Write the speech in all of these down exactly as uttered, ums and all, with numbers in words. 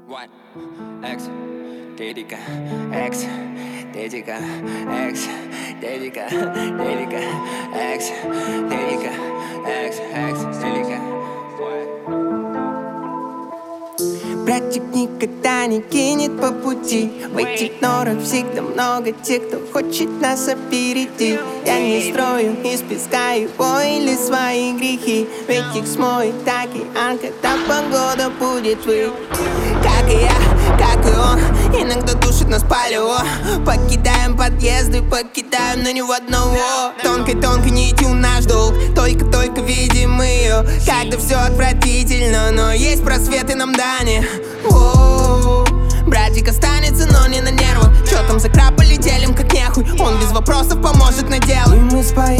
What? X, Dedica, X, Dedica, X, Dedica, Dedica, X, Dedica, X, X, Dedica. Братик никогда не кинет по пути. В этих норах всегда много тех, кто хочет нас опередить. Я не строю из песка его или свои грехи, ведь их смоет океан, когда погода будет выть. Как и я, как и он, иногда душит нас палево. Покидаем подъезды, покидаем, но не в одного. Тонкой-тонкой нитью наш долг, только-только видим ее. Когда все отвратительно, но есть просветы нам дани. Воу, братик останется, но не на нервах. Чё там за краб, полетелим как нехуй. Он без вопросов поможет на дело. И мы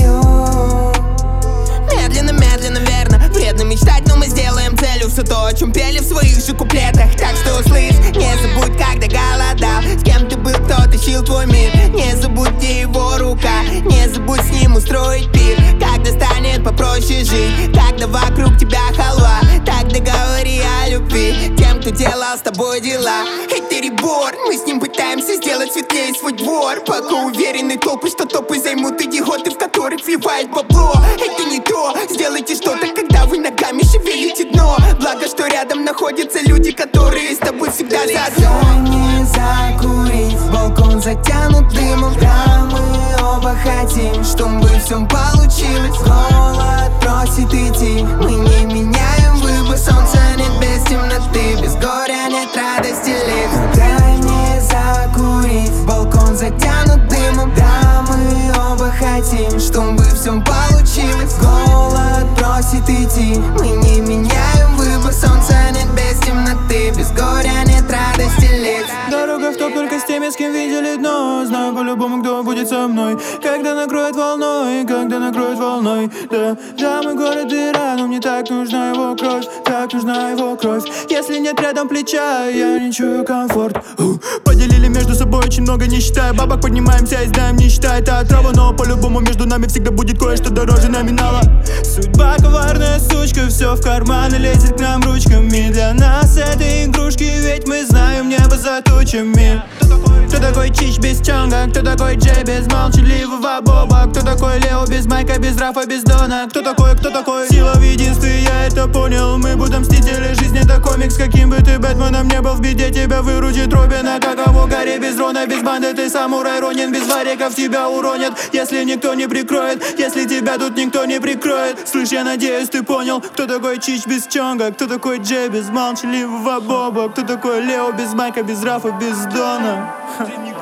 споем медленно, медленно, верно. Вредно мечтать, но мы сделаем целью все то, о чем пели в своих же куплетах. Так что услышь, не забудь, когда голодал, с кем ты был, кто тащил твой мир. Не забудь, где его рука, не забудь с ним устроить пир. Когда станет попроще жить, когда вокруг тебя халва, тогда говори о любви тем, кто делал с тобой дела. Это ребор, мы с ним пытаемся сделать светлее свой двор. Пока уверены толпы, что топы займут идиоты, в которых вливает бабло. Это не то, сделайте что-то, когда вы ногами шевелите дно. Благо, что рядом находятся люди, которые с тобой всегда заодно. Не закурить, балкон затянут дымом. Да, мы оба хотим, чтобы все получилось. Голод просит идти, мы не меняем выбор. Солнца нет без темноты, без горя нет радости лет. Дай мне закурить, балкон затянут дымом. Да, мы оба хотим, чтобы все получилось. Голод просит идти, мы не меняем выбор. Солнца нет без темноты, без горя нет радости лет. Дорога в топ только с теми, с кем видели дно. Знаю по-любому, кто будет со мной, когда накроет волной, когда накроет волной. Да, да, мой город дыра, но мне так нужна его кровь, так нужна его кровь. Если нет рядом плеча, я не чую комфорт. У, поделили между собой очень много, не считая бабок. Поднимаемся и сдаем, не считая это отрава. Но по-любому между нами всегда будет кое-что дороже номинала. Судьба коварная сучка, все в карманы лезет к нам ручками. Для нас это игрушки, ведь мы знаем небо за тучами. Кто такой Чич без Чонга? Кто такой Джей без молчаливого Боба? Кто такой Лео без Майка, без Рафа, без Дона? Кто такой, кто такой? Сила в единстве, я это понял. Мы будем мстители, жизнь это комикс. Каким бы ты Бэтменом не был, в беде тебя выручит Робин. А каково горе без Рона, без банды ты самурай Ронин. Без вариков тебя уронят, если никто не прикроет. Если тебя тут никто не прикроет. Слышь, я надеюсь, ты понял. Кто такой Чич без Чонга? Кто такой Джей без молчаливого Боба? Кто такой Лео без Майка, без Рафа, без Дона?